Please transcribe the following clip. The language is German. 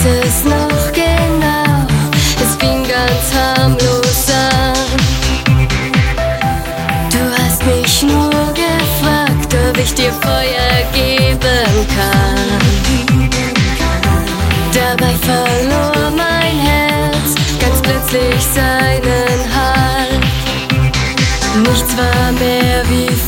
es noch genau, es fing ganz harmlos an. Du hast mich nur gefragt, ob ich dir Feuer geben kann. Dabei verlor mein Herz ganz plötzlich seinen Halt. Nichts war mehr wie